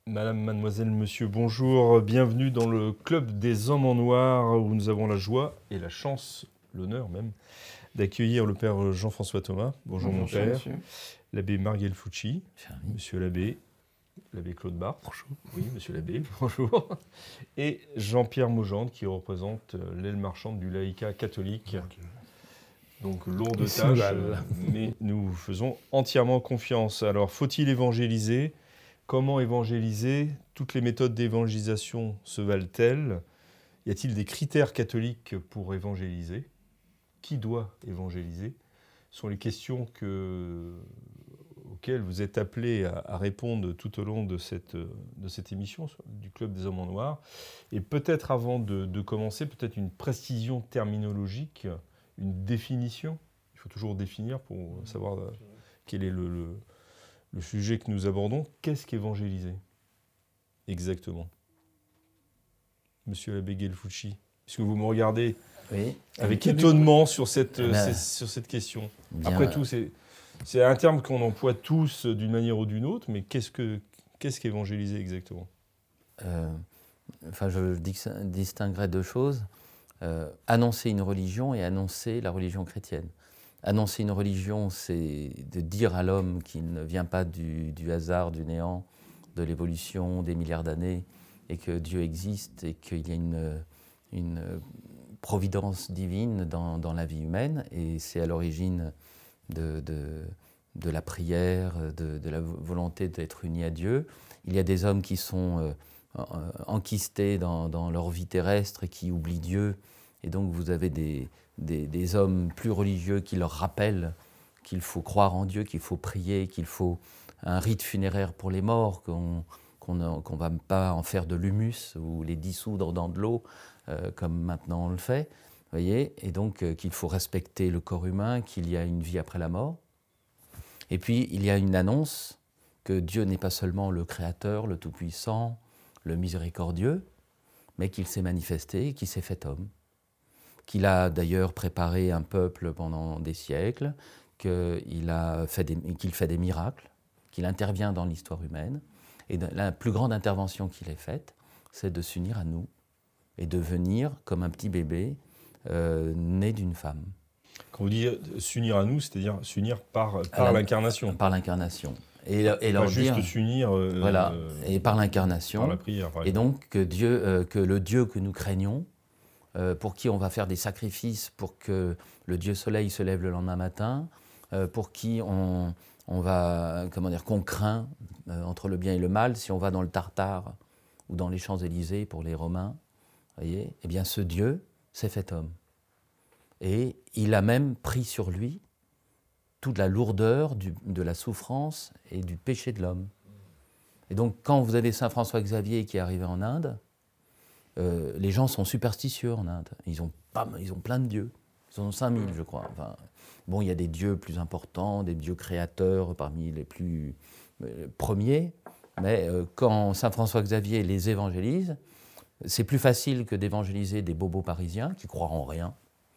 Madame, mademoiselle, monsieur, bonjour. Bienvenue dans le Club des Hommes en Noir où nous avons la joie et la chance, l'honneur même, d'accueillir le père Jean-François Thomas. Bonjour mon père. Monsieur. L'abbé Marguel Fucci. Monsieur l'abbé Claude Barthes. Bonjour. Oui, monsieur l'abbé, bonjour. Et Jean-Pierre Maugendre qui représente l'aile marchande du laïcat catholique. Donc lourde tâche, mais nous vous faisons entièrement confiance. Alors, faut-il évangéliser ? Comment évangéliser ? Toutes les méthodes d'évangélisation se valent-elles ? Y a-t-il des critères catholiques pour évangéliser ? Qui doit évangéliser ? Ce sont les questions auxquelles vous êtes appelés à répondre tout au long de cette émission du Club des Hommes en Noir. Et peut-être avant de commencer, peut-être une précision terminologique, une définition. Il faut toujours définir pour savoir quel est le sujet que nous abordons. Qu'est-ce qu'évangéliser ? Exactement. Monsieur l'abbé Gelfucci, puisque vous me regardez avec étonnement sur cette question. Bien, après tout, c'est un terme qu'on emploie tous d'une manière ou d'une autre, mais qu'est-ce qu'évangéliser exactement ? Je distinguerais deux choses. Annoncer une religion et annoncer la religion chrétienne. Annoncer une religion, c'est de dire à l'homme qu'il ne vient pas du hasard, du néant, de l'évolution des milliards d'années, et que Dieu existe et qu'il y a une providence divine dans la vie humaine, et c'est à l'origine de la prière, de la volonté d'être unis à Dieu. Il y a des hommes qui sont enquistés dans leur vie terrestre et qui oublient Dieu, et donc vous avez des hommes plus religieux qui leur rappellent qu'il faut croire en Dieu, qu'il faut prier, qu'il faut un rite funéraire pour les morts, qu'on ne va pas en faire de l'humus ou les dissoudre dans de l'eau, comme maintenant on le fait, voyez, et donc qu'il faut respecter le corps humain, qu'il y a une vie après la mort. Et puis il y a une annonce que Dieu n'est pas seulement le Créateur, le Tout-Puissant, le Miséricordieux, mais qu'il s'est manifesté, qu'il s'est fait homme, qu'il a d'ailleurs préparé un peuple pendant des siècles, qu'il fait des miracles, qu'il intervient dans l'histoire humaine. Et la plus grande intervention qu'il ait faite, c'est de s'unir à nous et de venir comme un petit bébé né d'une femme. Quand vous dites s'unir à nous, c'est-à-dire s'unir par l'incarnation. Par l'incarnation. Et leur juste dire, s'unir voilà, et par l'incarnation. Par la prière, par exemple. Et donc que le Dieu que nous craignons, pour qui on va faire des sacrifices pour que le Dieu Soleil se lève le lendemain matin, pour qui qu'on craint entre le bien et le mal, si on va dans le Tartare ou dans les Champs-Élysées pour les Romains, voyez, eh bien ce Dieu s'est fait homme. Et il a même pris sur lui toute la lourdeur de la souffrance et du péché de l'homme. Et donc quand vous avez Saint François Xavier qui est arrivé en Inde, les gens sont superstitieux en Inde. Ils ont plein de dieux. Ils en ont 5000, je crois. Enfin, bon, il y a des dieux plus importants, des dieux créateurs parmi les plus premiers. Mais quand Saint François Xavier les évangélise, c'est plus facile que d'évangéliser des bobos parisiens qui croient en rien.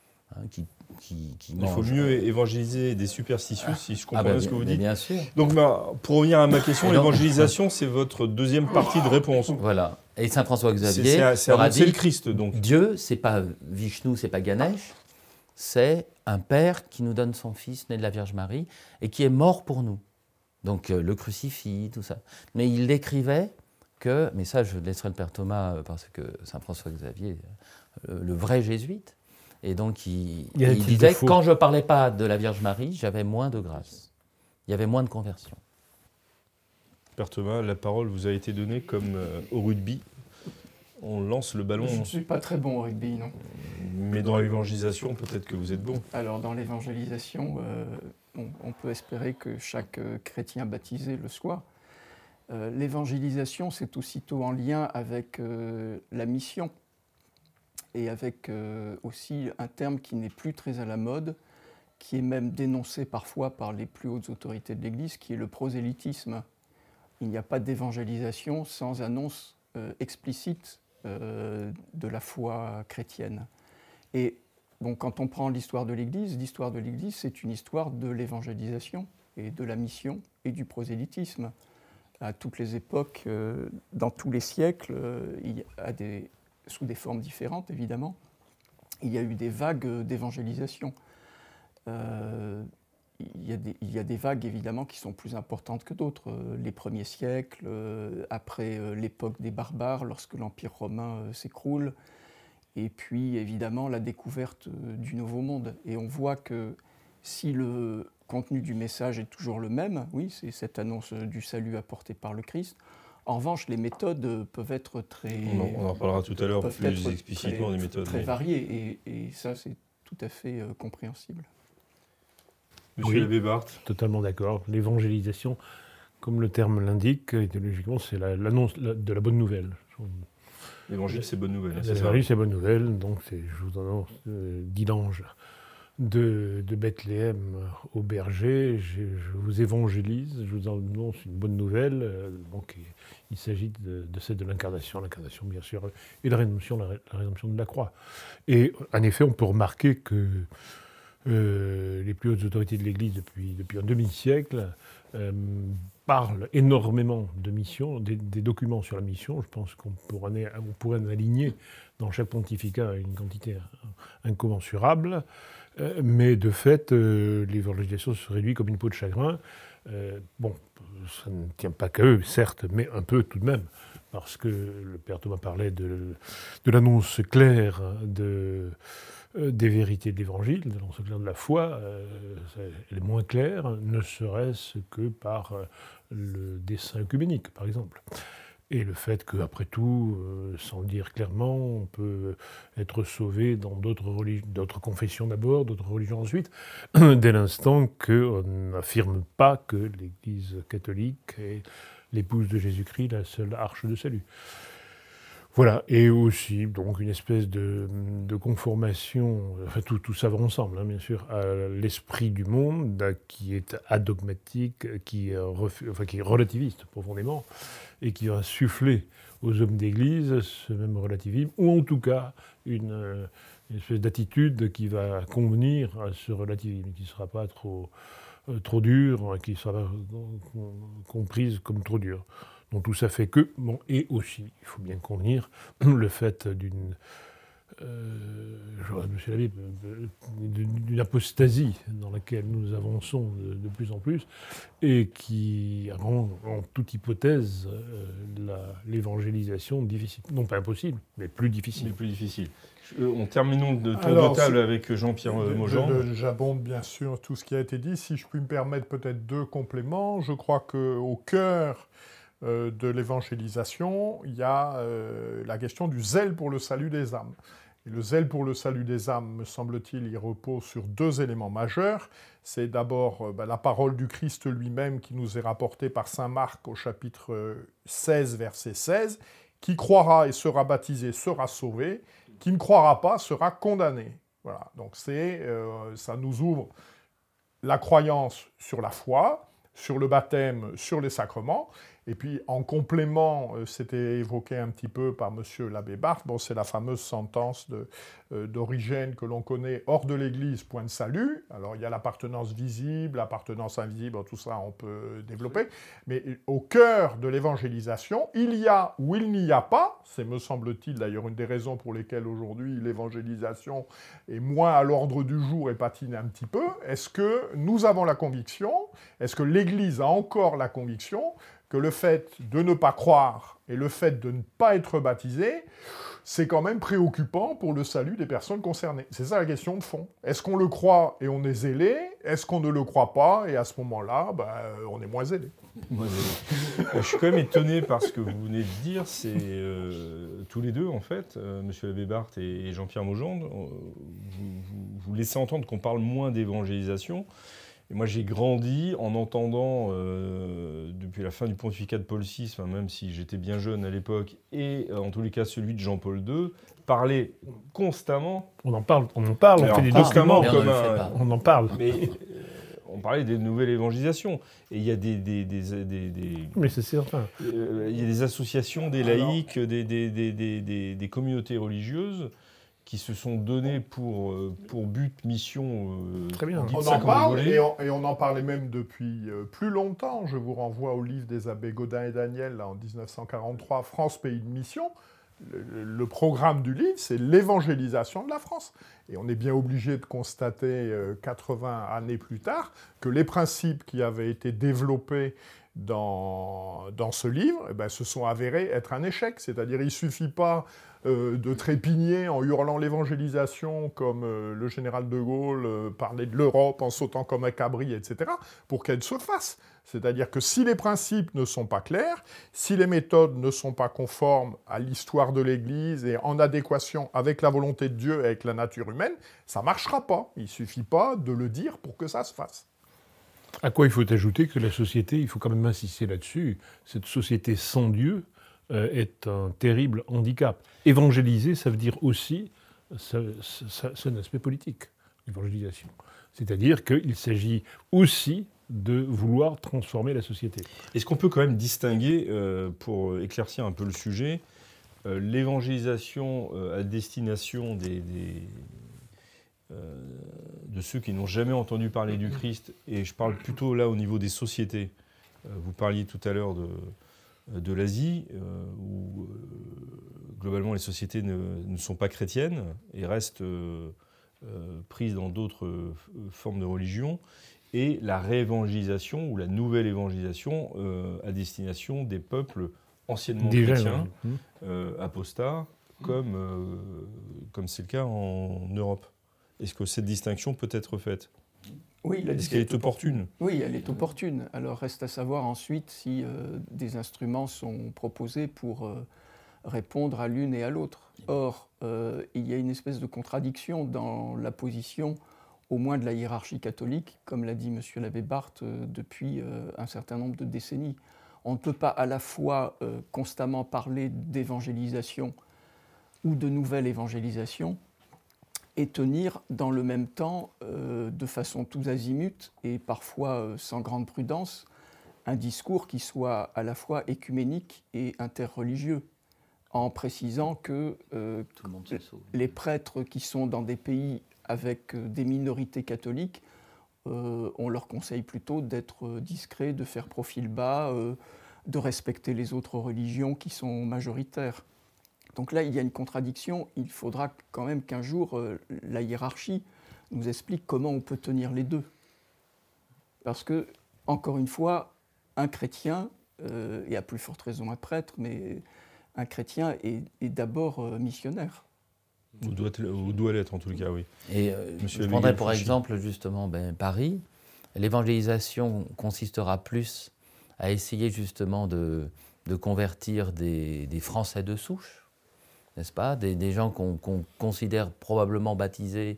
Il faut mieux évangéliser des superstitieux, si je comprends bien ce que vous dites. Bien sûr. Donc, pour revenir à ma question, l'évangélisation, c'est votre deuxième partie de réponse. Voilà. Et Saint François Xavier c'est le Christ, donc. Dieu, c'est pas Vishnu, c'est pas Ganesh, c'est un Père qui nous donne son Fils, né de la Vierge Marie, et qui est mort pour nous. Donc le crucifix, tout ça. Mais il écrivait mais ça je laisserai le Père Thomas, parce que Saint François Xavier, le vrai jésuite, et donc il disait que quand je ne parlais pas de la Vierge Marie, j'avais moins de grâce. Il y avait moins de conversion. Père Thomas, la parole vous a été donnée comme au rugby. On lance le ballon. Je ne suis pas très bon au rugby, non. Mais dans l'évangélisation, peut-être que vous êtes bon. Alors, dans l'évangélisation, on peut espérer que chaque chrétien baptisé le soit. L'évangélisation, c'est aussitôt en lien avec la mission et avec aussi un terme qui n'est plus très à la mode, qui est même dénoncé parfois par les plus hautes autorités de l'Église, qui est le prosélytisme. Il n'y a pas d'évangélisation sans annonce explicite de la foi chrétienne. Et bon, quand on prend l'histoire de l'Église, c'est une histoire de l'évangélisation et de la mission et du prosélytisme. à toutes les époques, dans tous les siècles, sous des formes différentes évidemment, il y a eu des vagues d'évangélisation. Il y a des vagues évidemment qui sont plus importantes que d'autres. Les premiers siècles, après l'époque des barbares, lorsque l'Empire romain s'écroule, et puis évidemment la découverte du Nouveau Monde. Et on voit que si le contenu du message est toujours le même, oui, c'est cette annonce du salut apporté par le Christ. En revanche, les méthodes peuvent être très... On en parlera tout à l'heure plus explicitement des méthodes. Très variées, et ça, c'est tout à fait compréhensible. Monsieur l'abbé Barthes. Totalement d'accord. L'évangélisation, comme le terme l'indique, idéologiquement, c'est l'annonce de la bonne nouvelle. L'évangile, c'est bonne nouvelle. L'évangile, c'est bonne nouvelle. Donc, je vous annonce d'Ilange de Bethléem au berger. Je vous évangélise, je vous annonce une bonne nouvelle. Donc, il s'agit de celle de l'incarnation, bien sûr, et la rédemption de la croix. Et en effet, on peut remarquer que les plus hautes autorités de l'Église depuis un demi-siècle parlent énormément de mission, des documents sur la mission. Je pense qu'on pourrait en aligner dans chaque pontificat une quantité incommensurable. Mais de fait, l'évangélisation se réduit comme une peau de chagrin. Bon, ça ne tient pas qu'à eux, certes, mais un peu tout de même, parce que le Père Thomas parlait de l'annonce claire des vérités de l'Évangile, de l'annonce claire de la foi. Elle est moins claire, ne serait-ce que par le dessein œcuménique, par exemple. Et le fait qu'après tout, sans le dire clairement, on peut être sauvé dans d'autres confessions d'abord, d'autres religions ensuite, dès l'instant qu'on n'affirme pas que l'Église catholique est l'épouse de Jésus-Christ, la seule arche de salut. Voilà, et aussi donc une espèce de conformation, enfin tout ça va ensemble, bien sûr, à l'esprit du monde qui est adogmatique, qui est relativiste profondément, et qui va souffler aux hommes d'Église ce même relativisme, ou en tout cas une espèce d'attitude qui va convenir à ce relativisme, qui ne sera pas trop dure, qui sera comprise comme trop dure. Donc tout ça fait que, et aussi, il faut bien convenir, le fait d'une apostasie dans laquelle nous avançons de plus en plus, et qui rend en toute hypothèse l'évangélisation difficile. Non pas impossible, mais plus difficile. Terminons de tour de table avec Jean-Pierre Maugendre. J'abonde bien sûr tout ce qui a été dit. Si je puis me permettre peut-être 2 compléments, je crois qu'au cœur de l'évangélisation, il y a la question du zèle pour le salut des âmes. Et le zèle pour le salut des âmes, me semble-t-il, il repose sur 2 éléments majeurs. C'est d'abord la parole du Christ lui-même qui nous est rapportée par saint Marc au chapitre 16, verset 16. « Qui croira et sera baptisé sera sauvé, qui ne croira pas sera condamné. » Voilà, donc ça nous ouvre la croyance sur la foi, sur le baptême, sur les sacrements. Et puis, en complément, c'était évoqué un petit peu par monsieur l'abbé Barthes, c'est la fameuse sentence d'Origène que l'on connaît, hors de l'Église, point de salut. Alors, il y a l'appartenance visible, l'appartenance invisible, tout ça, on peut développer. Mais au cœur de l'évangélisation, il y a ou il n'y a pas, c'est, me semble-t-il, d'ailleurs, une des raisons pour lesquelles aujourd'hui l'évangélisation est moins à l'ordre du jour et patine un petit peu. Est-ce que nous avons la conviction, est-ce que l'Église a encore la conviction que le fait de ne pas croire et le fait de ne pas être baptisé, c'est quand même préoccupant pour le salut des personnes concernées. C'est ça la question de fond. Est-ce qu'on le croit et on est zélé? Est-ce qu'on ne le croit pas et à ce moment-là, on est moins zélé? Je suis quand même étonné par ce que vous venez de dire. C'est tous les deux, en fait, monsieur l'abbé Barthes et Jean-Pierre Maugendre, vous laissez entendre qu'on parle moins d'évangélisation. Et moi, j'ai grandi en entendant, depuis la fin du pontificat de Paul VI, même si j'étais bien jeune à l'époque, et en tous les cas celui de Jean-Paul II, parler constamment. On en parle, on fait des documents, on en parle. Mais on parlait des nouvelles évangélisations. Et il y a mais c'est certain. Il y a des associations, des laïcs, des communautés religieuses qui se sont donnés pour but, mission. Très bien. On en parle, et on en parlait même depuis plus longtemps. Je vous renvoie au livre des abbés Gaudin et Daniel, là, en 1943, France, pays de mission. Le programme du livre, c'est l'évangélisation de la France. Et on est bien obligé de constater, 80 années plus tard, que les principes qui avaient été développés dans ce livre se sont avérés être un échec. C'est-à-dire qu'il ne suffit pas de trépigner en hurlant l'évangélisation comme le général de Gaulle parlait de l'Europe en sautant comme un cabri, etc., pour qu'elle se fasse. C'est-à-dire que si les principes ne sont pas clairs, si les méthodes ne sont pas conformes à l'histoire de l'Église et en adéquation avec la volonté de Dieu et avec la nature humaine, ça ne marchera pas. Il ne suffit pas de le dire pour que ça se fasse. À quoi il faut ajouter que la société, il faut quand même insister là-dessus, cette société sans Dieu est un terrible handicap. Évangéliser, ça veut dire aussi, c'est un aspect politique, l'évangélisation. C'est-à-dire qu'il s'agit aussi de vouloir transformer la société. Est-ce qu'on peut quand même distinguer, pour éclaircir un peu le sujet, l'évangélisation à destination de ceux qui n'ont jamais entendu parler du Christ, et je parle plutôt là au niveau des sociétés. Vous parliez tout à l'heure de l'Asie, où globalement les sociétés ne sont pas chrétiennes et restent prises dans d'autres formes de religion, et la réévangélisation ou la nouvelle évangélisation à destination des peuples anciennement chrétiens, apostats, comme c'est le cas en Europe. Est-ce que cette distinction peut être faite ? Oui, est-ce qu'elle est opportune ? Oui, elle est opportune. Alors reste à savoir ensuite si des instruments sont proposés pour répondre à l'une et à l'autre. Or, il y a une espèce de contradiction dans la position, au moins de la hiérarchie catholique, comme l'a dit M. l'abbé Barthes depuis un certain nombre de décennies. On ne peut pas à la fois constamment parler d'évangélisation ou de nouvelle évangélisation, et tenir dans le même temps, de façon tous azimuts et parfois sans grande prudence, un discours qui soit à la fois écuménique et interreligieux, en précisant que les prêtres qui sont dans des pays avec des minorités catholiques, on leur conseille plutôt d'être discrets, de faire profil bas, de respecter les autres religions qui sont majoritaires. Donc là, il y a une contradiction. Il faudra quand même qu'un jour, la hiérarchie nous explique comment on peut tenir les deux. Parce que, encore une fois, un chrétien, et à plus forte raison un prêtre, mais un chrétien est d'abord missionnaire. Ou doit l'être en tout cas, oui. Et je prendrais pour exemple justement Paris. L'évangélisation consistera plus à essayer justement de convertir des Français de souche, n'est-ce pas, des gens qu'on considère probablement baptisés,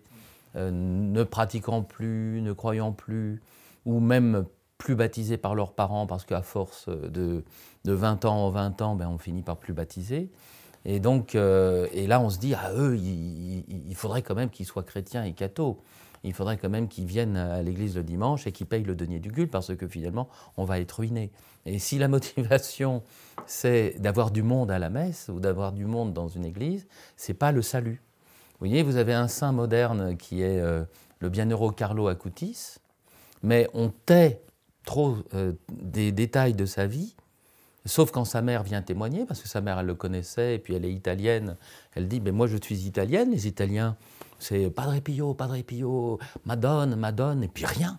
ne pratiquant plus, ne croyant plus, ou même plus baptisés par leurs parents, parce qu'à force de 20 ans en 20 ans, on finit par plus baptiser. Et donc, et là on se dit, eux, il faudrait quand même qu'ils soient chrétiens et cathos. Il faudrait quand même qu'ils viennent à l'église le dimanche et qu'ils payent le denier du culte, parce que finalement, on va être ruiné. Et si la motivation, c'est d'avoir du monde à la messe ou d'avoir du monde dans une église, c'est pas le salut. Vous voyez, vous avez un saint moderne qui est le bienheureux Carlo Acutis, mais on tait trop des détails de sa vie, sauf quand sa mère vient témoigner, parce que sa mère, elle le connaissait, et puis elle est italienne. Elle dit, moi je suis italienne, les Italiens, c'est Padre Pio, Madone, et puis rien.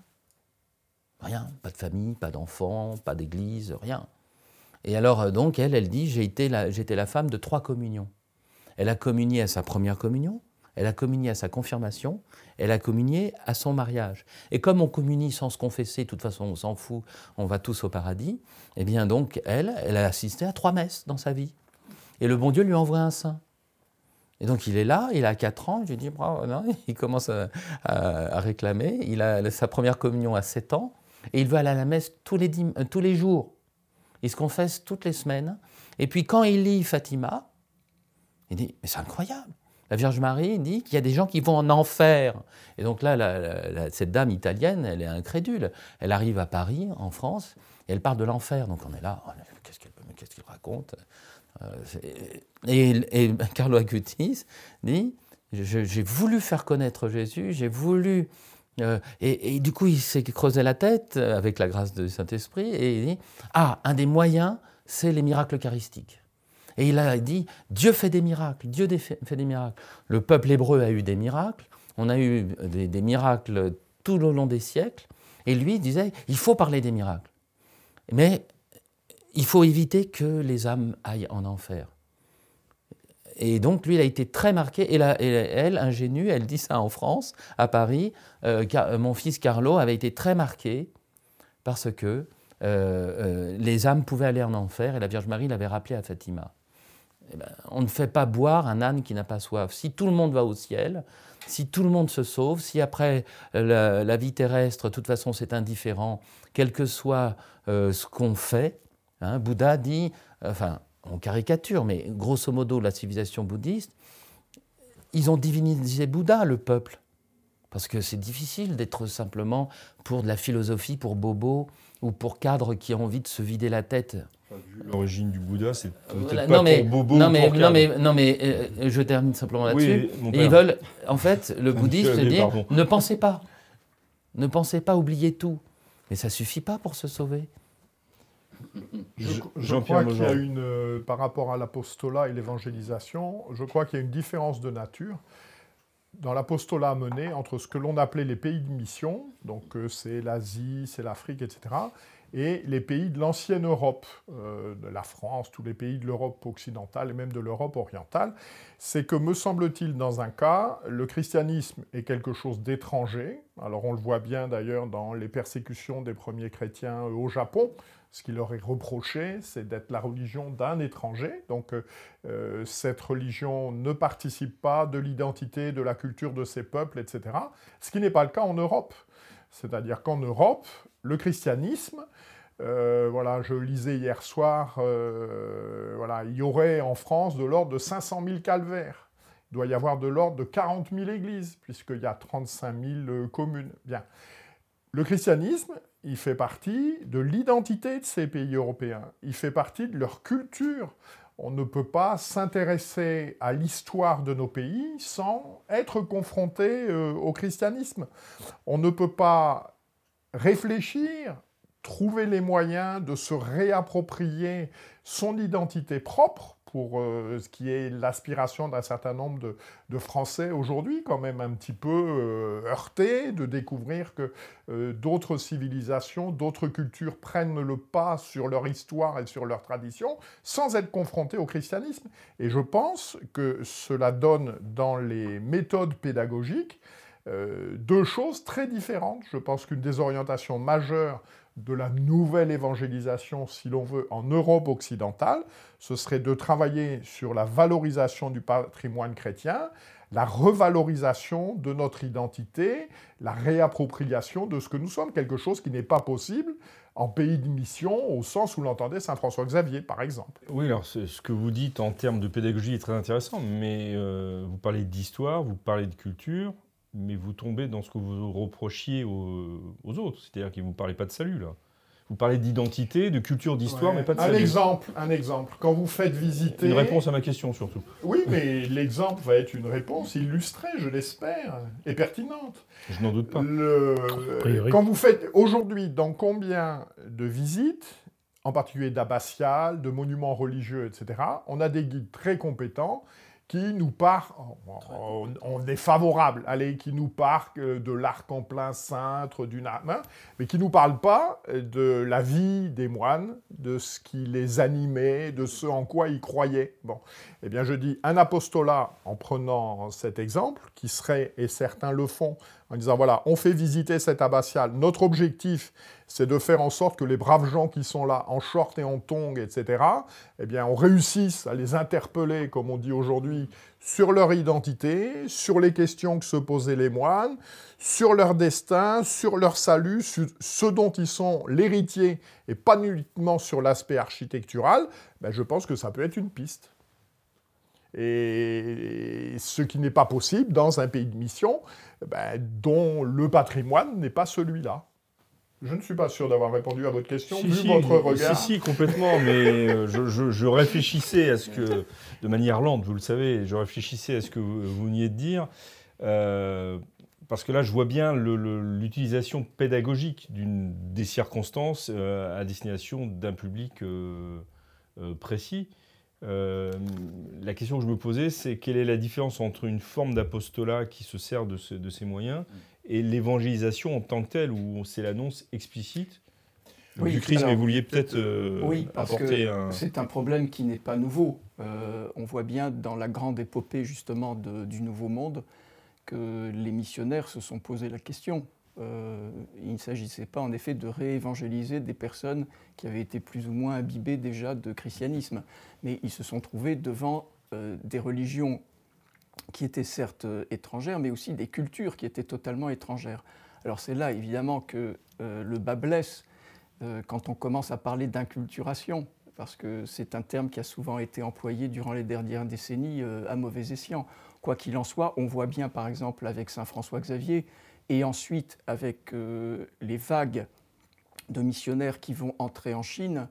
Rien, pas de famille, pas d'enfants, pas d'église, rien. Et alors, donc, elle dit, j'étais la femme de 3 communions. Elle a communié à sa première communion, elle a communié à sa confirmation, elle a communié à son mariage. Et comme on communie sans se confesser, de toute façon, on s'en fout, on va tous au paradis, eh bien donc, elle a assisté à 3 messes dans sa vie. Et le bon Dieu lui envoie un saint. Et donc il est là, il a 4 ans, je lui dis, non, il commence à réclamer, il a sa première communion à 7 ans, et il veut aller à la messe tous les jours. Il se confesse toutes les semaines, et puis quand il lit Fatima, il dit, mais c'est incroyable, la Vierge Marie dit qu'il y a des gens qui vont en enfer. Et donc là, cette dame italienne, elle est incrédule, elle arrive à Paris, en France, et elle parle de l'enfer, donc on est là, qu'est-ce qu'elle raconte ? Et Carlo Acutis dit, J'ai voulu faire connaître Jésus, j'ai voulu... et du coup, il s'est creusé la tête avec la grâce du Saint-Esprit et il dit « Ah, un des moyens, c'est les miracles eucharistiques. » Et il a dit « Dieu fait des miracles, Dieu fait des miracles. » Le peuple hébreu a eu des miracles, on a eu des miracles tout au long des siècles, et lui disait « Il faut parler des miracles. Mais il faut éviter que les âmes aillent en enfer. » Et donc, lui, il a été très marqué. Et elle, ingénue, elle dit ça en France, à Paris. Mon fils Carlo avait été très marqué parce que les âmes pouvaient aller en enfer et la Vierge Marie l'avait rappelé à Fatima. Eh ben, on ne fait pas boire un âne qui n'a pas soif. Si tout le monde va au ciel, si tout le monde se sauve, si après la vie terrestre, de toute façon, c'est indifférent, quel que soit ce qu'on fait, hein, Bouddha dit... on caricature, mais grosso modo, la civilisation bouddhiste, ils ont divinisé Bouddha, le peuple. Parce que c'est difficile d'être simplement pour de la philosophie, pour bobo, ou pour cadres qui ont envie de se vider la tête. L'origine du Bouddha, c'est peut-être non, pas mais, pour bobo non, ou mais, pour non, cadre. mais je termine simplement là-dessus. Oui, mon Et père. ils veulent, en fait, le bouddhisme Michel, dit, pardon. ne pensez pas. Ne pensez pas, oubliez tout. Mais ça ne suffit pas pour se sauver. Je Jean-Pierre crois qu'il y a Mojan. par rapport à l'apostolat et l'évangélisation, je crois qu'il y a une différence de nature dans l'apostolat mené entre ce que l'on appelait les pays de mission, donc c'est l'Asie, c'est l'Afrique, etc., et les pays de l'ancienne Europe, de la France, tous les pays de l'Europe occidentale et même de l'Europe orientale. C'est que, me semble-t-il, dans un cas, le christianisme est quelque chose d'étranger. Alors on le voit bien d'ailleurs dans les persécutions des premiers chrétiens au Japon. Ce qui leur est reproché, c'est d'être la religion d'un étranger. Donc cette religion ne participe pas de l'identité, de la culture de ces peuples, etc. Ce qui n'est pas le cas en Europe. C'est-à-dire qu'en Europe, le christianisme, je lisais hier soir, il y aurait en France de l'ordre de 500 000 calvaires. Il doit y avoir de l'ordre de 40 000 églises, puisqu'il y a 35 000 communes. Bien. Le christianisme, il fait partie de l'identité de ces pays européens. Il fait partie de leur culture. On ne peut pas s'intéresser à l'histoire de nos pays sans être confronté au christianisme. On ne peut pas réfléchir, trouver les moyens de se réapproprier son identité propre pour ce qui est l'aspiration d'un certain nombre de Français aujourd'hui, quand même un petit peu heurtés, de découvrir que d'autres civilisations, d'autres cultures prennent le pas sur leur histoire et sur leur tradition, sans être confrontés au christianisme. Et je pense que cela donne dans les méthodes pédagogiques deux choses très différentes. Je pense qu'une des orientations majeures de la nouvelle évangélisation, si l'on veut, en Europe occidentale, ce serait de travailler sur la valorisation du patrimoine chrétien, la revalorisation de notre identité, la réappropriation de ce que nous sommes, quelque chose qui n'est pas possible en pays de mission, au sens où l'entendait saint François Xavier, par exemple. Oui, alors ce que vous dites en termes de pédagogie est très intéressant, mais vous parlez d'histoire, vous parlez de culture, mais vous tombez dans ce que vous reprochiez aux autres, c'est-à-dire que vous ne parlez pas de salut, là. Vous parlez d'identité, de culture, d'histoire, mais pas de salut. Un exemple. Quand vous faites visiter... Une réponse à ma question, surtout. Oui, mais l'exemple va être une réponse illustrée, je l'espère, et pertinente. Je n'en doute pas. Quand vous faites aujourd'hui, dans combien de visites, en particulier d'abbatiales, de monuments religieux, etc., on a des guides très compétents qui nous parlent, on est favorable, qui nous parlent de l'arc en plein cintre, d'une âme, mais qui ne nous parlent pas de la vie des moines, de ce qui les animait, de ce en quoi ils croyaient. Bon, eh bien je dis un apostolat en prenant cet exemple, qui serait, et certains le font, en disant voilà, on fait visiter cette abbatiale, notre objectif c'est de faire en sorte que les braves gens qui sont là, en short et en tongs, etc., eh bien, on réussisse à les interpeller, comme on dit aujourd'hui, sur leur identité, sur les questions que se posaient les moines, sur leur destin, sur leur salut, sur ce dont ils sont l'héritier, et pas uniquement sur l'aspect architectural, ben, je pense que ça peut être une piste. Et ce qui n'est pas possible dans un pays de mission, ben, dont le patrimoine n'est pas celui-là. Je ne suis pas sûr d'avoir répondu à votre question, Si, vu si, votre regard. Si, complètement, mais je réfléchissais à ce que, de manière lente, vous le savez, je réfléchissais à ce que vous veniez de dire, parce que là, je vois bien l'utilisation pédagogique des circonstances à destination d'un public précis. La question que je me posais, c'est quelle est la différence entre une forme d'apostolat qui se sert de ces moyens et l'évangélisation en tant que telle, où c'est l'annonce explicite du Christ, mais vous vouliez peut-être oui, parce apporter que c'est un problème qui n'est pas nouveau. On voit bien dans la grande épopée justement du Nouveau Monde que les missionnaires se sont posé la question. Il ne s'agissait pas en effet de réévangéliser des personnes qui avaient été plus ou moins imbibées déjà de christianisme, mais ils se sont trouvés devant des religions qui étaient certes étrangères, mais aussi des cultures qui étaient totalement étrangères. Alors c'est là évidemment que le bas blesse quand on commence à parler d'inculturation, parce que c'est un terme qui a souvent été employé durant les dernières décennies à mauvais escient. Quoi qu'il en soit, on voit bien par exemple avec saint François Xavier, et ensuite avec les vagues de missionnaires qui vont entrer en Chine,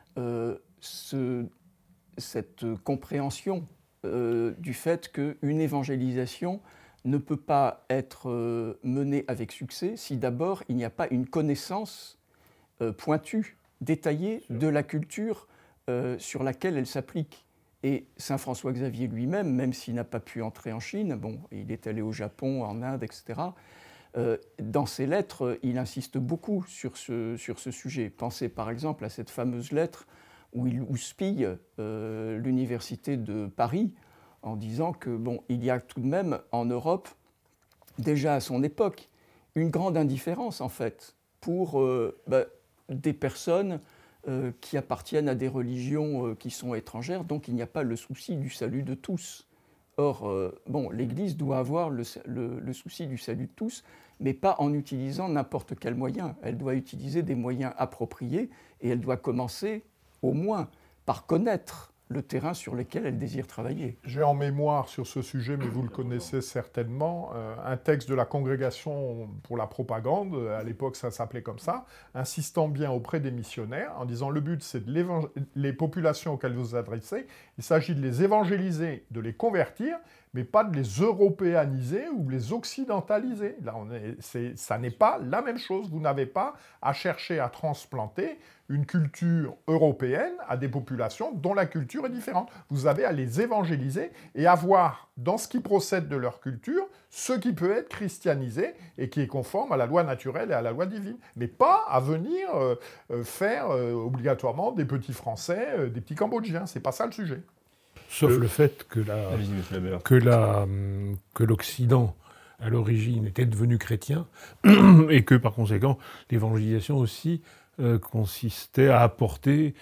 cette compréhension du fait qu'une évangélisation ne peut pas être menée avec succès si d'abord il n'y a pas une connaissance pointue, détaillée de la culture sur laquelle elle s'applique. Et saint François Xavier lui-même, même s'il n'a pas pu entrer en Chine, bon, il est allé au Japon, en Inde, etc., dans ses lettres, il insiste beaucoup sur ce sujet. Pensez par exemple à cette fameuse lettre où il houspille l'université de Paris en disant que il y a tout de même en Europe, déjà à son époque, une grande indifférence en fait pour des personnes qui appartiennent à des religions qui sont étrangères, donc il n'y a pas le souci du salut de tous. Or, l'Église doit avoir le souci du salut de tous, mais pas en utilisant n'importe quel moyen. Elle doit utiliser des moyens appropriés et elle doit commencer au moins par connaître le terrain sur lequel elle désire travailler. J'ai en mémoire sur ce sujet, mais vous le connaissez certainement, un texte de la Congrégation pour la propagande, à l'époque ça s'appelait comme ça, insistant bien auprès des missionnaires, en disant le but c'est les populations auxquelles vous vous adressez, il s'agit de les évangéliser, de les convertir, mais pas de les européaniser ou de les occidentaliser. Là, ça n'est pas la même chose. Vous n'avez pas à chercher à transplanter une culture européenne à des populations dont la culture est différente. Vous avez à les évangéliser et à voir dans ce qui procède de leur culture ce qui peut être christianisé et qui est conforme à la loi naturelle et à la loi divine. Mais pas à venir faire obligatoirement des petits Français, des petits Cambodgiens. C'est pas ça le sujet. Sauf le fait que l'Occident, à l'origine, était devenu chrétien, et que, par conséquent, l'évangélisation aussi consistait à apporter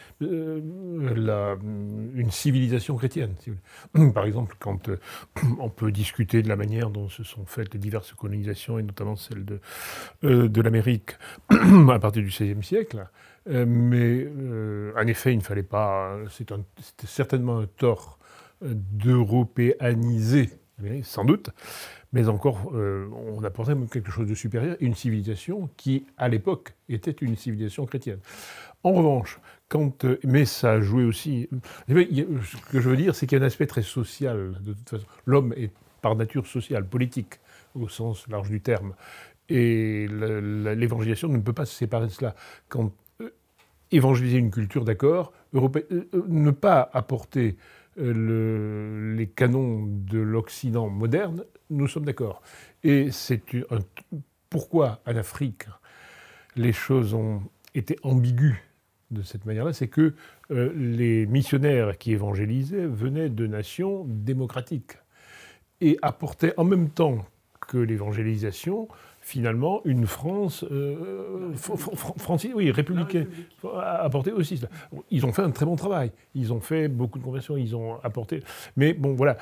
une civilisation chrétienne. Par exemple, quand on peut discuter de la manière dont se sont faites les diverses colonisations, et notamment celle de l'Amérique à partir du XVIe siècle, mais en effet, il ne fallait pas... C'était certainement un tort d'européaniser, sans doute, mais encore, on apportait quelque chose de supérieur, une civilisation qui, à l'époque, était une civilisation chrétienne. En revanche, mais ça a joué aussi... Ce que je veux dire, c'est qu'il y a un aspect très social, de toute façon. L'homme est par nature social, politique, au sens large du terme. Et l'évangélisation ne peut pas se séparer de cela. Évangéliser une culture, d'accord, ne pas apporter les canons de l'Occident moderne, nous sommes d'accord. Et pourquoi en Afrique les choses ont été ambiguës de cette manière-là, c'est que les missionnaires qui évangélisaient venaient de nations démocratiques et apportaient en même temps que l'évangélisation, finalement, une France républicaine, apporté aussi cela. Ils ont fait un très bon travail. Ils ont fait beaucoup de conversions, ils ont apporté... Mais bon, voilà.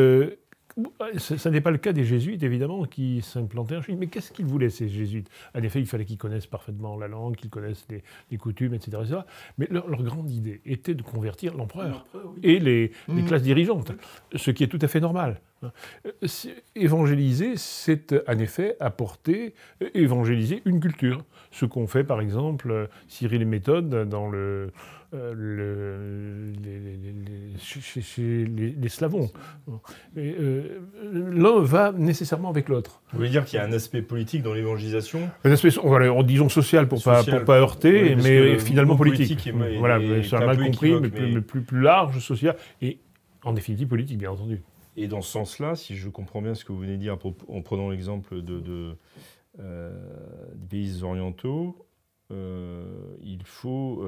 Ce n'est pas le cas des jésuites, évidemment, qui s'implantaient en Chine. Mais qu'est-ce qu'ils voulaient, ces jésuites ? En effet, il fallait qu'ils connaissent parfaitement la langue, qu'ils connaissent les coutumes, etc., etc. Mais leur grande idée était de convertir l'empereur et les classes dirigeantes, ce qui est tout à fait normal. Évangéliser, c'est en effet évangéliser une culture. Ce qu'ont fait par exemple Cyril et Méthode dans chez les Slavons. L'un va nécessairement avec l'autre. Vous voulez dire qu'il y a un aspect politique dans l'évangélisation ? Un aspect, disons social pour pas heurter, oui, mais finalement politique. Est c'est un mal compris, mais plus large, social, et en définitive politique, bien entendu. Et dans ce sens-là, si je comprends bien ce que vous venez de dire en prenant l'exemple des pays orientaux, il faut,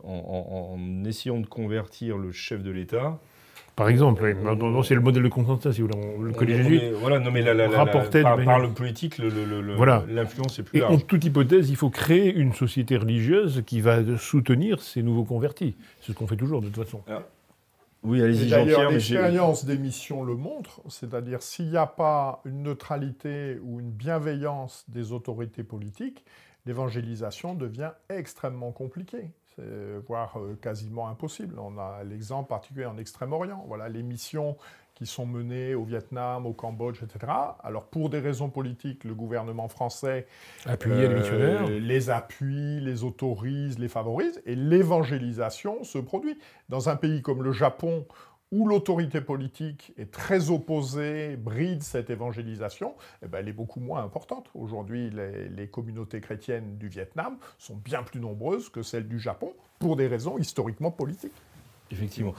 en essayant de convertir le chef de l'État... Par exemple, c'est le modèle de Constantin, si vous voulez, que les jésuites rapportaient par le politique, l'influence est plus large. Et en toute hypothèse, il faut créer une société religieuse qui va soutenir ces nouveaux convertis. C'est ce qu'on fait toujours, de toute façon. Oui, allez-y, Jean-Pierre. L'expérience des missions le montre, c'est-à-dire s'il n'y a pas une neutralité ou une bienveillance des autorités politiques, l'évangélisation devient extrêmement compliquée, voire quasiment impossible. On a l'exemple particulier en Extrême-Orient. Voilà, les missions qui sont menées au Vietnam, au Cambodge, etc. Alors, pour des raisons politiques, le gouvernement français les missionnaires, les appuie, les autorise, les favorise, et l'évangélisation se produit. Dans un pays comme le Japon, où l'autorité politique est très opposée, bride cette évangélisation, elle est beaucoup moins importante. Aujourd'hui, les communautés chrétiennes du Vietnam sont bien plus nombreuses que celles du Japon, pour des raisons historiquement politiques. Effectivement.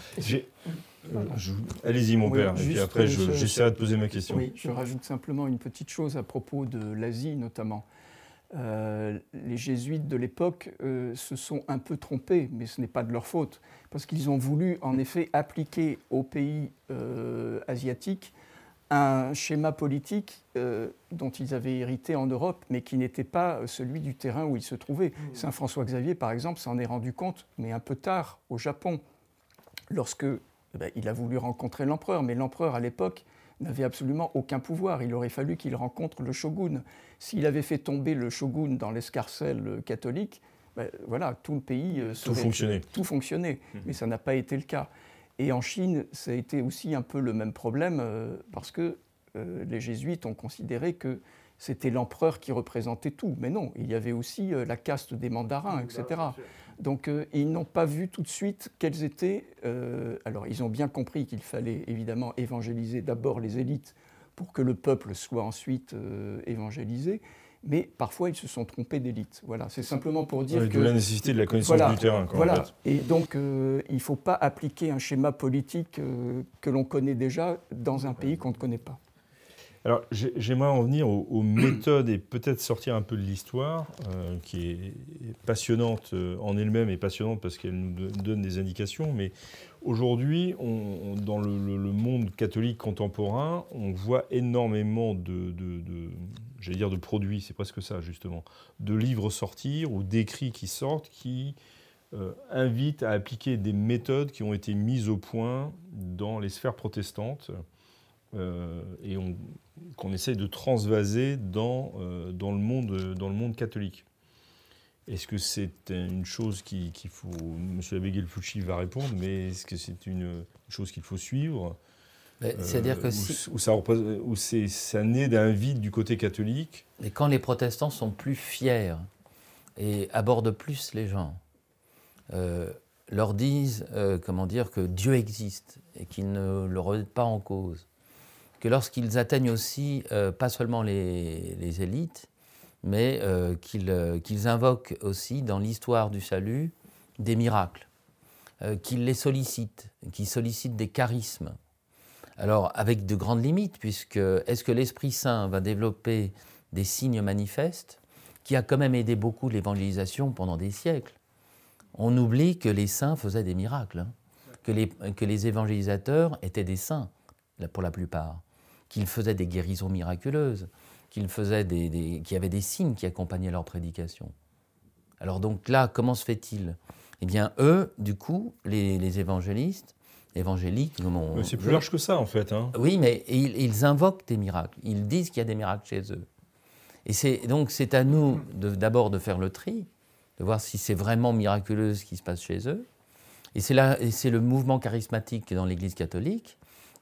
Allez-y, mon père, et puis après, j'essaierai de poser ma question. Oui, je rajoute simplement une petite chose à propos de l'Asie, notamment. Les jésuites de l'époque se sont un peu trompés, mais ce n'est pas de leur faute, parce qu'ils ont voulu, en effet, appliquer aux pays asiatiques un schéma politique dont ils avaient hérité en Europe, mais qui n'était pas celui du terrain où ils se trouvaient. Saint François Xavier, par exemple, s'en est rendu compte, mais un peu tard, au Japon, lorsque il a voulu rencontrer l'empereur, mais l'empereur, à l'époque, n'avait absolument aucun pouvoir. Il aurait fallu qu'il rencontre le shogun. S'il avait fait tomber le shogun dans l'escarcelle catholique, tout le pays tout fonctionnait. Mais ça n'a pas été le cas. Et en Chine, ça a été aussi un peu le même problème, parce que les jésuites ont considéré que c'était l'empereur qui représentait tout. Mais non, il y avait aussi la caste des mandarins, etc. Donc ils n'ont pas vu tout de suite quels étaient... alors ils ont bien compris qu'il fallait évidemment évangéliser d'abord les élites pour que le peuple soit ensuite évangélisé, mais parfois ils se sont trompés d'élite. Voilà, c'est simplement pour dire que... D'où la nécessité de la connaissance du terrain. En fait. Et donc il ne faut pas appliquer un schéma politique que l'on connaît déjà dans un pays qu'on ne connaît pas. Alors, j'aimerais en venir aux méthodes et peut-être sortir un peu de l'histoire, qui est passionnante en elle-même et passionnante parce qu'elle nous donne des indications. Mais aujourd'hui, dans le monde catholique contemporain, on voit énormément de produits, c'est presque ça justement, de livres sortir ou d'écrits qui sortent qui invitent à appliquer des méthodes qui ont été mises au point dans les sphères protestantes. Et qu'on essaye de transvaser dans le monde catholique. Est-ce que c'est une chose qu'il faut... M. l'abbé Guelfucci va répondre, mais est-ce que c'est une chose qu'il faut suivre C'est-à-dire que ça naît d'un vide du côté catholique. Et quand les protestants sont plus fiers et abordent plus les gens, leur disent que Dieu existe et qu'ils ne le remettent pas en cause, que lorsqu'ils atteignent aussi, pas seulement les élites, mais qu'ils invoquent aussi dans l'histoire du salut des miracles, qu'ils les sollicitent, qu'ils sollicitent des charismes. Alors, avec de grandes limites, puisque est-ce que l'Esprit Saint va développer des signes manifestes, qui a quand même aidé beaucoup l'évangélisation pendant des siècles? On oublie que les saints faisaient des miracles, que les évangélisateurs étaient des saints, pour la plupart, qu'ils faisaient des guérisons miraculeuses, qu'il y avait des signes qui accompagnaient leur prédication. Alors donc là, comment se fait-il? Eh bien, eux, du coup, les évangéliques, mais c'est plus large que ça, en fait. Hein. Oui, mais ils invoquent des miracles. Ils disent qu'il y a des miracles chez eux. Et c'est à nous d'abord de faire le tri, de voir si c'est vraiment miraculeux ce qui se passe chez eux. Et c'est le mouvement charismatique dans l'Église catholique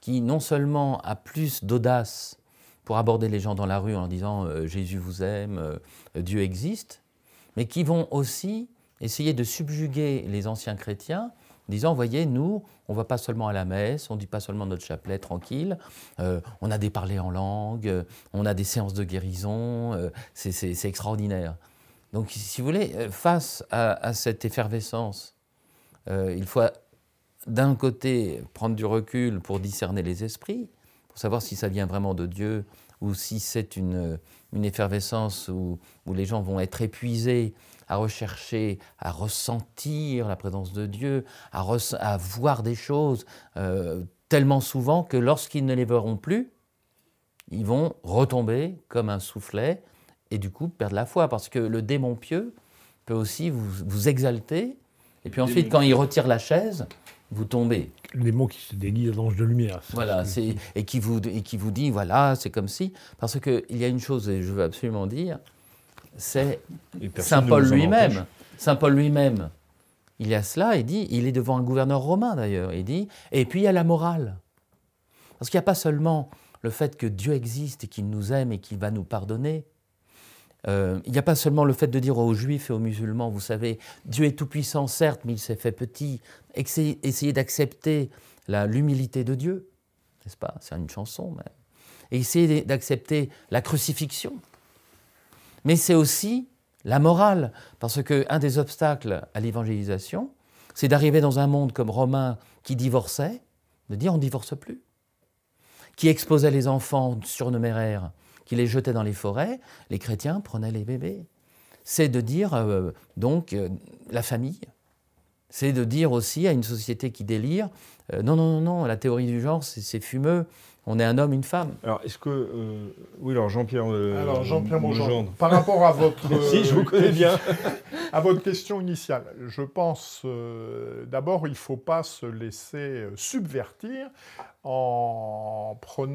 qui non seulement a plus d'audace pour aborder les gens dans la rue en leur disant Jésus vous aime, Dieu existe, mais qui vont aussi essayer de subjuguer les anciens chrétiens en disant, voyez, nous, on ne va pas seulement à la messe, on ne dit pas seulement notre chapelet tranquille, on a des parlers en langue, on a des séances de guérison, c'est extraordinaire. Donc, si vous voulez, face à cette effervescence, il faut d'un côté prendre du recul pour discerner les esprits, pour savoir si ça vient vraiment de Dieu ou si c'est une effervescence où les gens vont être épuisés à rechercher, à ressentir la présence de Dieu, à voir des choses tellement souvent que lorsqu'ils ne les verront plus, ils vont retomber comme un soufflet et du coup perdre la foi. Parce que le démon pieux peut aussi vous exalter et puis ensuite quand il retire la chaise, vous tombez. Le démon qui se déguise en ange de lumière. Voilà, et qui vous dit, voilà, c'est comme si... Parce qu'il y a une chose, et je veux absolument dire, c'est Saint Paul lui-même. Saint Paul lui-même, il y a cela, il dit, il est devant un gouverneur romain d'ailleurs, il dit, et puis il y a la morale. Parce qu'il n'y a pas seulement le fait que Dieu existe et qu'il nous aime et qu'il va nous pardonner. Il n'y a pas seulement le fait de dire aux Juifs et aux musulmans, vous savez, Dieu est tout-puissant, certes, mais il s'est fait petit. Essayez d'accepter l'humilité de Dieu, n'est-ce pas? C'est une chanson même. Et essayez d'accepter la crucifixion. Mais c'est aussi la morale, parce qu'un des obstacles à l'évangélisation, c'est d'arriver dans un monde comme Romain qui divorçait, de dire on ne divorce plus, qui exposait les enfants surnuméraires, qui les jetait dans les forêts, les chrétiens prenaient les bébés. C'est de dire, la famille. C'est de dire aussi à une société qui délire, non, la théorie du genre, c'est fumeux, on est un homme, une femme. Alors, est-ce que... oui, alors Jean-Pierre Mogendre, par rapport à votre... si, je vous connais bien. À votre question initiale, je pense, d'abord, il ne faut pas se laisser subvertir en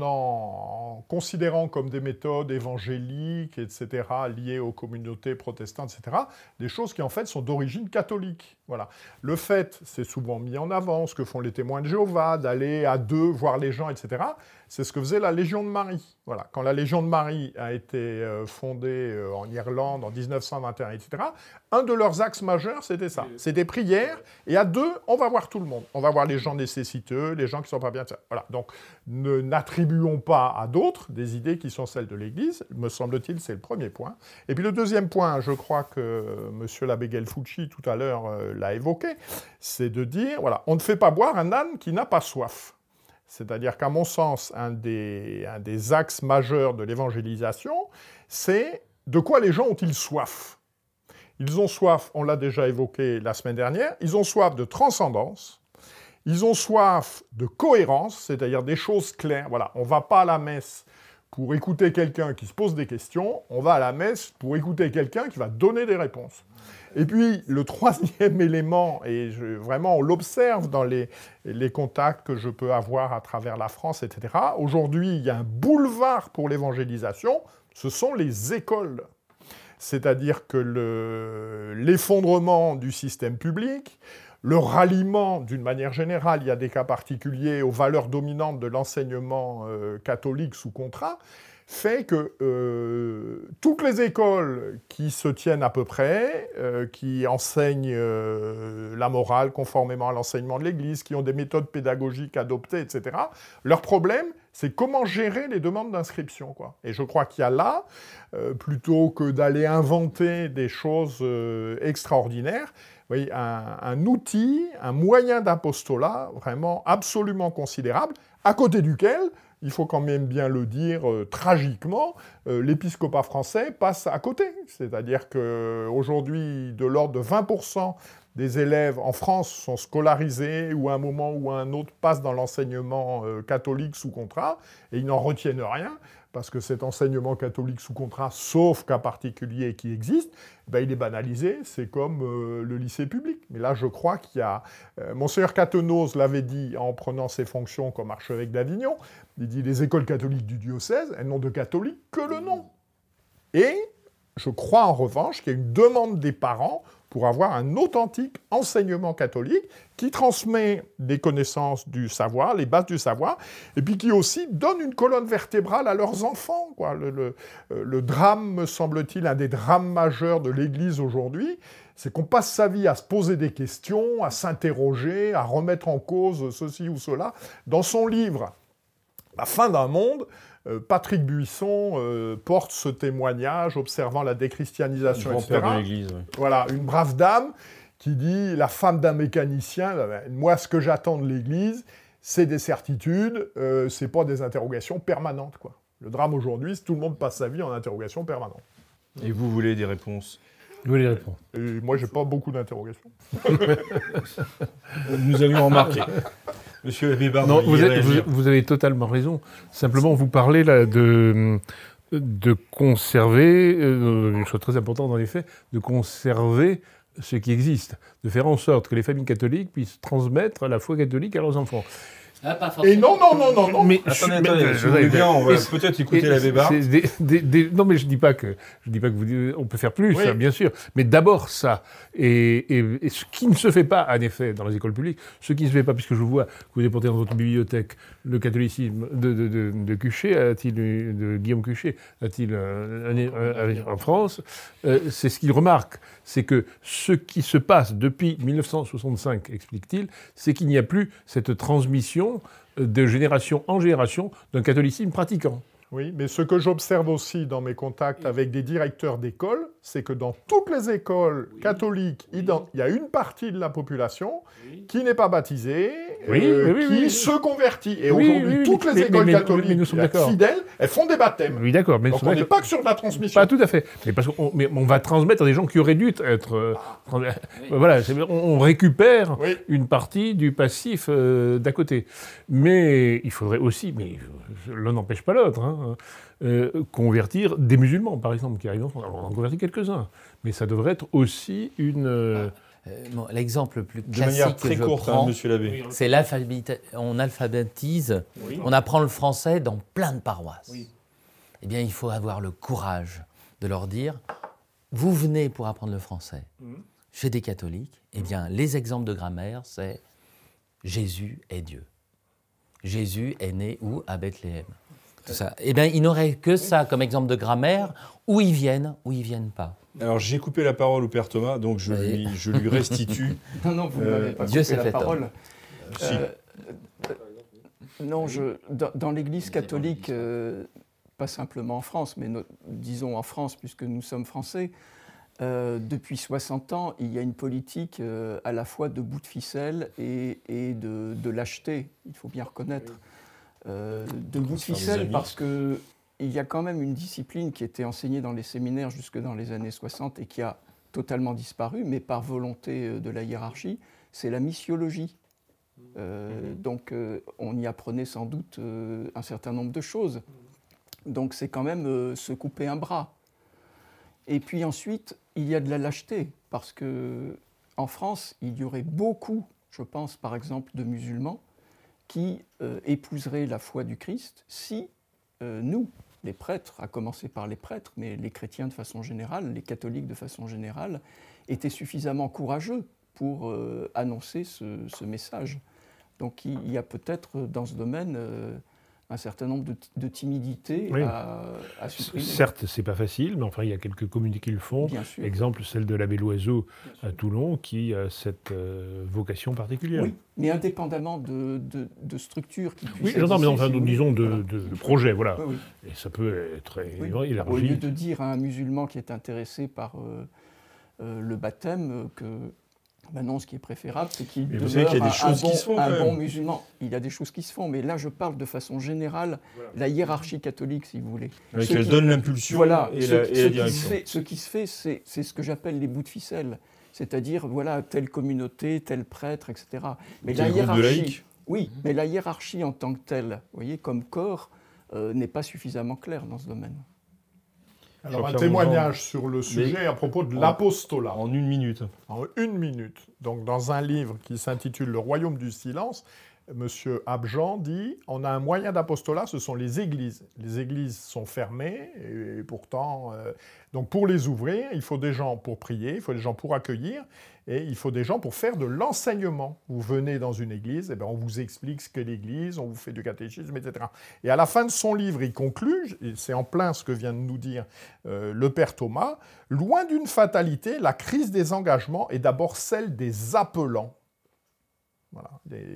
considérant comme des méthodes évangéliques, etc., liées aux communautés protestantes, etc., des choses qui, en fait, sont d'origine catholique. Voilà. Le fait, c'est souvent mis en avant, ce que font les témoins de Jéhovah, d'aller à deux voir les gens, etc., c'est ce que faisait la Légion de Marie. Voilà. Quand la Légion de Marie a été fondée en Irlande en 1921, etc., un de leurs axes majeurs, c'était ça. C'est des prières, et à deux, on va voir tout le monde. On va voir les gens nécessiteux, les gens qui ne sont pas bien, etc. Voilà. Donc, n'attribuons pas à d'autres des idées qui sont celles de l'Église, me semble-t-il, c'est le premier point. Et puis le deuxième point, je crois que M. l'abbé Gelfucci, tout à l'heure, l'a évoqué, c'est de dire, voilà, on ne fait pas boire un âne qui n'a pas soif. C'est-à-dire qu'à mon sens, un des axes majeurs de l'évangélisation, c'est de quoi les gens ont-ils soif? Ils ont soif, on l'a déjà évoqué la semaine dernière, ils ont soif de transcendance, ils ont soif de cohérence, c'est-à-dire des choses claires. Voilà, on ne va pas à la messe pour écouter quelqu'un qui se pose des questions, on va à la messe pour écouter quelqu'un qui va donner des réponses. Et puis, le troisième élément, et vraiment on l'observe dans les contacts que je peux avoir à travers la France, etc., aujourd'hui, il y a un boulevard pour l'évangélisation, ce sont les écoles. C'est-à-dire que l'effondrement du système public, le ralliement, d'une manière générale, il y a des cas particuliers aux valeurs dominantes de l'enseignement catholique sous contrat, fait que toutes les écoles qui se tiennent à peu près, qui enseignent la morale conformément à l'enseignement de l'Église, qui ont des méthodes pédagogiques adoptées, etc., leur problème, c'est comment gérer les demandes d'inscription, quoi. Et je crois qu'il y a là, plutôt que d'aller inventer des choses extraordinaires, vous voyez, un outil, un moyen d'apostolat vraiment absolument considérable, à côté duquel, il faut quand même bien le dire tragiquement, l'épiscopat français passe à côté. C'est-à-dire qu'aujourd'hui, de l'ordre de 20% des élèves en France sont scolarisés ou à un moment ou à un autre passent dans l'enseignement catholique sous contrat et ils n'en retiennent rien parce que cet enseignement catholique sous contrat, sauf cas particulier qui existe, ben il est banalisé, c'est comme le lycée public. Mais là, je crois qu'il y a... Monseigneur Catenos l'avait dit en prenant ses fonctions comme archevêque d'Avignon, il dit les écoles catholiques du diocèse, elles n'ont de catholique que le nom. Et Je crois en revanche qu'il y a une demande des parents pour avoir un authentique enseignement catholique qui transmet des connaissances du savoir, les bases du savoir, et puis qui aussi donne une colonne vertébrale à leurs enfants, quoi. Le drame, me semble-t-il, un des drames majeurs de l'Église aujourd'hui, c'est qu'on passe sa vie à se poser des questions, à s'interroger, à remettre en cause ceci ou cela. Dans son livre « La fin d'un monde », Patrick Buisson porte ce témoignage, observant la déchristianisation, etc. Grand-père de l'Église, oui. Voilà, une brave dame qui dit « La femme d'un mécanicien, moi, ce que j'attends de l'Église, c'est des certitudes, c'est pas des interrogations permanentes, quoi. » Le drame aujourd'hui, c'est que tout le monde passe sa vie en interrogation permanente. Et vous voulez des réponses? Vous voulez répondre? Et moi, j'ai pas beaucoup d'interrogations. Nous avions remarqué. Monsieur l'abbé Barbe, Non, vous avez totalement raison. Simplement, vous parlez là de conserver, une chose très importante en effet, de conserver ce qui existe, de faire en sorte que les familles catholiques puissent transmettre la foi catholique à leurs enfants. Ah, pas Et forcément. non. Mais, Attendez, si vous voulez bien, on va peut-être écouter l'abbé Barbe. Non, mais je dis pas que on peut faire plus, Oui. hein, bien sûr. Mais d'abord ça, et ce qui ne se fait pas, en effet, dans les écoles publiques, ce qui ne se fait pas, puisque je vois que vous déportez dans votre bibliothèque le catholicisme de Cuchet, de Guillaume Cuchet, a-t-il en France, c'est ce qu'il remarque, c'est que ce qui se passe depuis 1965, explique-t-il, c'est qu'il n'y a plus cette transmission de génération en génération d'un catholicisme pratiquant. Oui, mais ce que j'observe aussi dans mes contacts avec des directeurs d'écoles, c'est que dans toutes les écoles catholiques, il y a une partie de la population qui n'est pas baptisée, qui se convertit. Et aujourd'hui, toutes les écoles catholiques fidèles, elles font des baptêmes. Oui, d'accord. Mais donc on n'est pas que sur de la transmission. Pas tout à fait. Mais parce qu'on va transmettre à des gens qui auraient dû être... voilà, on récupère une partie du passif d'à côté. Mais il faudrait aussi, mais l'un n'empêche pas l'autre, hein, convertir des musulmans, par exemple, qui arrivent en France. Alors, on en convertit quelques-uns, mais ça devrait être aussi une... Bon, l'exemple le plus De manière classique très que je courte, prends, monsieur l'abbé. c'est on alphabétise, on apprend le français dans plein de paroisses. Eh bien, il faut avoir le courage de leur dire, vous venez pour apprendre le français chez des catholiques, eh bien, les exemples de grammaire, c'est Jésus est Dieu. Jésus est né où? À Bethléem. Tout ça. Eh bien, ils n'auraient que ça comme exemple de grammaire, où ils viennent pas. Alors, j'ai coupé la parole au père Thomas, donc je lui restitue. Non, vous n'avez pas Dieu coupé s'est la fait parole. Si. Non, dans l'Église catholique, pas simplement en France, mais disons en France, puisque nous sommes français, depuis 60 ans, il y a une politique à la fois de bout de ficelle et de lâcheté, il faut bien reconnaître. De bout de ficelle parce qu'il y a quand même une discipline qui était enseignée dans les séminaires jusque dans les années 60 et qui a totalement disparu, mais par volonté de la hiérarchie, c'est la missiologie. Donc on y apprenait sans doute un certain nombre de choses. Donc c'est quand même se couper un bras. Et puis ensuite, il y a de la lâcheté, parce qu'en France, il y aurait beaucoup, je pense par exemple, de musulmans qui épouseraient la foi du Christ si nous, les prêtres, à commencer par les prêtres, mais les chrétiens de façon générale, les catholiques de façon générale, étaient suffisamment courageux pour annoncer ce message. Donc il y a peut-être dans ce domaine un certain nombre de timidités à supprimer. Certes, c'est pas facile, mais enfin, il y a quelques communautés qui le font. Bien sûr. Exemple, celle de l'abbé Loiseau à Toulon, qui a cette vocation particulière. Oui, mais indépendamment de structures qui puissent... Oui, j'entends, mais enfin, si disons de projets, voilà. Oui. Et ça peut être élargi. Au lieu de dire à un musulman qui est intéressé par le baptême que... Ben non, ce qui est préférable, c'est qu'il demeure un bon musulman. Il y a des choses qui se font, mais là, je parle de façon générale, la hiérarchie catholique, si vous voulez. Oui, qu'elle donne l'impulsion et la direction. Ce qui se fait, c'est ce que j'appelle les bouts de ficelle. C'est-à-dire, voilà, telle communauté, tel prêtre, etc. Mais la hiérarchie, mais la hiérarchie en tant que telle, vous voyez, comme corps, n'est pas suffisamment claire dans ce domaine. Alors, un témoignage sur le sujet à propos de l'apostolat. En 1 minute. En 1 minute. Donc, dans un livre qui s'intitule « Le royaume du silence », M. Abjan dit « On a un moyen d'apostolat, ce sont les églises. Les églises sont fermées, et pourtant... donc pour les ouvrir, il faut des gens pour prier, il faut des gens pour accueillir, et il faut des gens pour faire de l'enseignement. Vous venez dans une église, et bien on vous explique ce qu'est l'église, on vous fait du catéchisme, etc. » Et à la fin de son livre, il conclut, et c'est en plein ce que vient de nous dire le père Thomas, « Loin d'une fatalité, la crise des engagements est d'abord celle des appelants. » Voilà.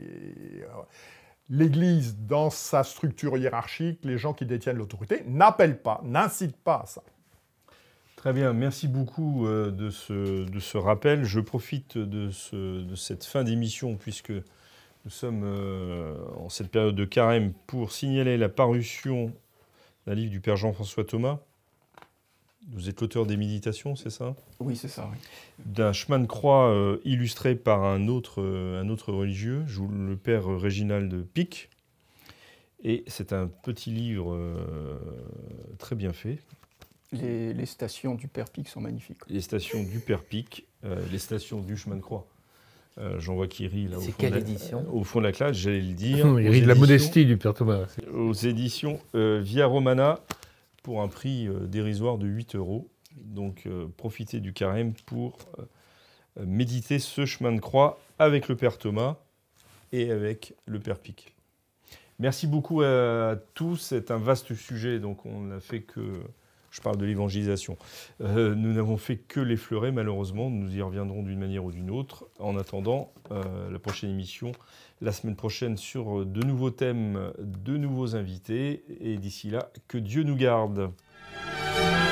L'Église, dans sa structure hiérarchique, les gens qui détiennent l'autorité, n'appellent pas, n'incitent pas à ça. Très bien, merci beaucoup de ce rappel. Je profite de cette fin d'émission, puisque nous sommes en cette période de carême, pour signaler la parution d'un livre du père Jean-François Thomas. Vous êtes l'auteur des Méditations, c'est ça ? Oui, c'est ça, oui. D'un chemin de croix illustré par un autre religieux, le père Réginald Pic. Et c'est un petit livre très bien fait. Les stations du père Pic sont magnifiques. Les stations du père Pic, les stations du chemin de croix. J'en vois qui rit là au fond de la classe, j'allais le dire. Il rit de la modestie du père Thomas. Aux éditions Via Romana, pour un prix dérisoire de 8 €. Donc profitez du carême pour méditer ce chemin de croix avec le père Thomas et avec le père Pic. Merci beaucoup à tous, c'est un vaste sujet, donc on n'a fait que... Je parle de l'évangélisation. Nous n'avons fait que l'effleurer, malheureusement. Nous y reviendrons d'une manière ou d'une autre. En attendant, la prochaine émission, la semaine prochaine, sur de nouveaux thèmes, de nouveaux invités. Et d'ici là, que Dieu nous garde.